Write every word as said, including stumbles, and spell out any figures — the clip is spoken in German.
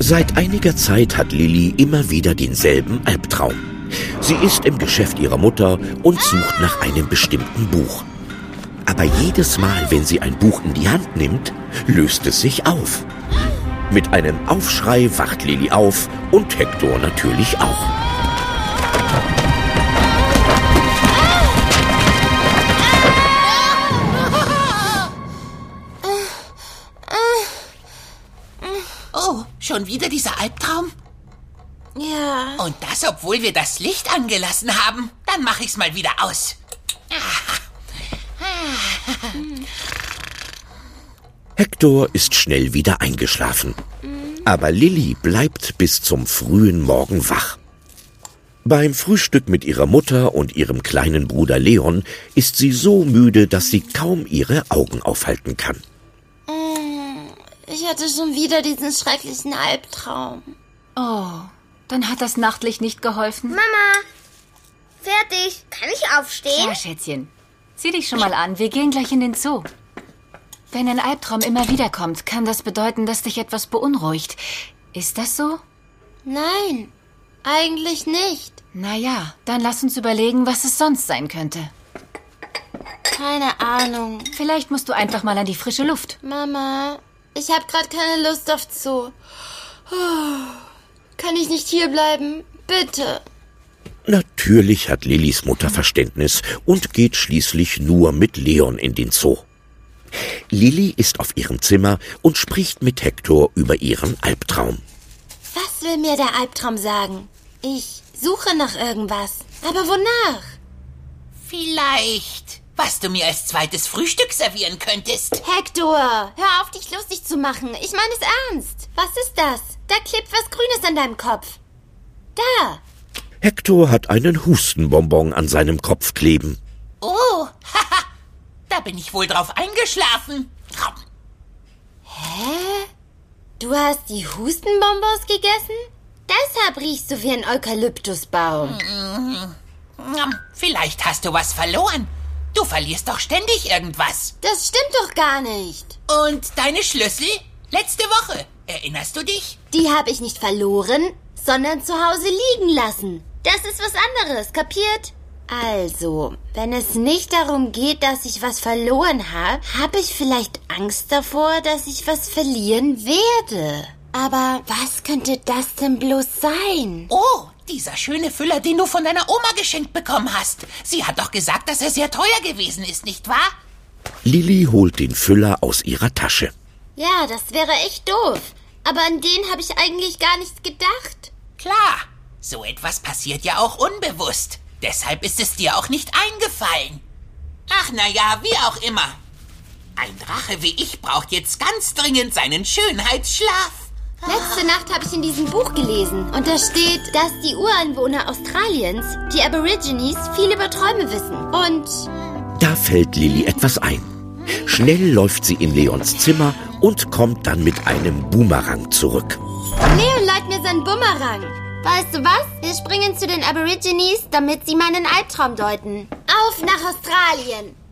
Seit einiger Zeit hat Lilly immer wieder denselben Albtraum. Sie ist im Geschäft ihrer Mutter und sucht nach einem bestimmten Buch. Aber jedes Mal, wenn sie ein Buch in die Hand nimmt, löst es sich auf. Mit einem Aufschrei wacht Lilly auf und Hector natürlich auch. Oh, schon wieder dieser Albtraum? Ja. Und das, obwohl wir das Licht angelassen haben. Dann mache ich's mal wieder aus. Hector ist schnell wieder eingeschlafen. Aber Lilly bleibt bis zum frühen Morgen wach. Beim Frühstück mit ihrer Mutter und ihrem kleinen Bruder Leon ist sie so müde, dass sie kaum ihre Augen aufhalten kann. Ich hatte schon wieder diesen schrecklichen Albtraum. Oh, dann hat das Nachtlicht nicht geholfen? Mama, fertig. Kann ich aufstehen? Ja, Schätzchen. Zieh dich schon mal an, wir gehen gleich in den Zoo. Wenn ein Albtraum immer wieder kommt, kann das bedeuten, dass dich etwas beunruhigt. Ist das so? Nein, eigentlich nicht. Naja, dann lass uns überlegen, was es sonst sein könnte. Keine Ahnung. Vielleicht musst du einfach mal an die frische Luft. Mama, ich habe gerade keine Lust auf Zoo. Kann ich nicht hierbleiben? Bitte. Natürlich hat Lillys Mutter Verständnis und geht schließlich nur mit Leon in den Zoo. Lilly ist auf ihrem Zimmer und spricht mit Hector über ihren Albtraum. Was will mir der Albtraum sagen? Ich suche nach irgendwas. Aber wonach? Vielleicht, was du mir als zweites Frühstück servieren könntest. Hector, hör auf, dich lustig zu machen. Ich meine es ernst. Was ist das? Da klebt was Grünes an deinem Kopf. Da. Hector hat einen Hustenbonbon an seinem Kopf kleben. Oh, haha, da bin ich wohl drauf eingeschlafen. Hä? Du hast die Hustenbonbons gegessen? Deshalb riechst du wie ein Eukalyptusbaum. Vielleicht hast du was verloren. Du verlierst doch ständig irgendwas. Das stimmt doch gar nicht. Und deine Schlüssel? Letzte Woche. Erinnerst du dich? Die habe ich nicht verloren, sondern zu Hause liegen lassen. Das ist was anderes, kapiert? Also, wenn es nicht darum geht, dass ich was verloren habe, habe ich vielleicht Angst davor, dass ich was verlieren werde. Aber was könnte das denn bloß sein? Oh, dieser schöne Füller, den du von deiner Oma geschenkt bekommen hast. Sie hat doch gesagt, dass er sehr teuer gewesen ist, nicht wahr? Lilly holt den Füller aus ihrer Tasche. Ja, das wäre echt doof. Aber an den habe ich eigentlich gar nicht gedacht. Klar, so etwas passiert ja auch unbewusst. Deshalb ist es dir auch nicht eingefallen. Ach, na ja, wie auch immer. Ein Drache wie ich braucht jetzt ganz dringend seinen Schönheitsschlaf. Letzte Nacht habe ich in diesem Buch gelesen. Und da steht, dass die Ureinwohner Australiens, die Aborigines, viel über Träume wissen. Und... Da fällt Lilly etwas ein. Schnell läuft sie in Leons Zimmer und kommt dann mit einem Boomerang zurück. Leon leiht mir seinen Bumerang. Weißt du was? Wir springen zu den Aborigines, damit sie meinen Albtraum deuten. Auf nach Australien!